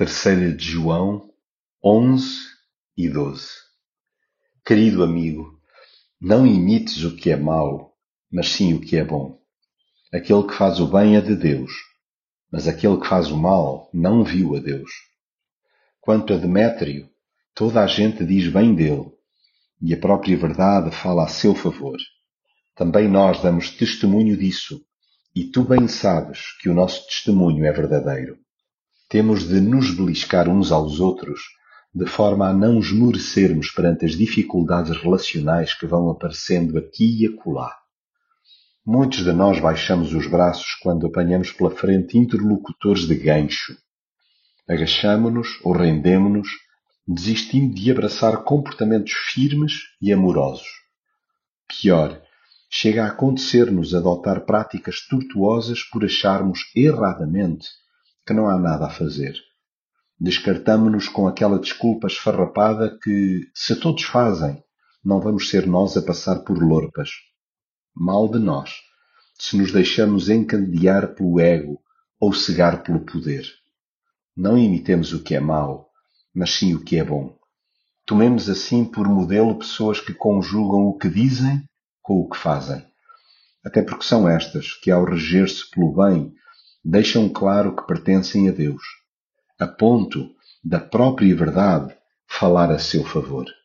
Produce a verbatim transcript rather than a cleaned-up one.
Terceira de João, onze e doze. Querido amigo, não imites o que é mau, mas sim o que é bom. Aquele que faz o bem é de Deus, mas aquele que faz o mal não viu a Deus. Quanto a Demétrio, toda a gente diz bem dele, e a própria verdade fala a seu favor. Também nós damos testemunho disso, e tu bem sabes que o nosso testemunho é verdadeiro. Temos de nos beliscar uns aos outros, de forma a não esmorecermos perante as dificuldades relacionais que vão aparecendo aqui e acolá. Muitos de nós baixamos os braços quando apanhamos pela frente interlocutores de gancho. Agachamo-nos ou rendemo-nos, desistindo de abraçar comportamentos firmes e amorosos. Pior, chega a acontecer-nos adotar práticas tortuosas por acharmos erradamente que não há nada a fazer. Descartamo-nos com aquela desculpa esfarrapada que, se todos fazem, não vamos ser nós a passar por lorpas. Mal de nós, se nos deixamos encandear pelo ego ou cegar pelo poder. Não imitemos o que é mau, mas sim o que é bom. Tomemos assim por modelo pessoas que conjugam o que dizem com o que fazem. Até porque são estas que, ao reger-se pelo bem, deixam claro que pertencem a Deus, a ponto da própria verdade falar a seu favor.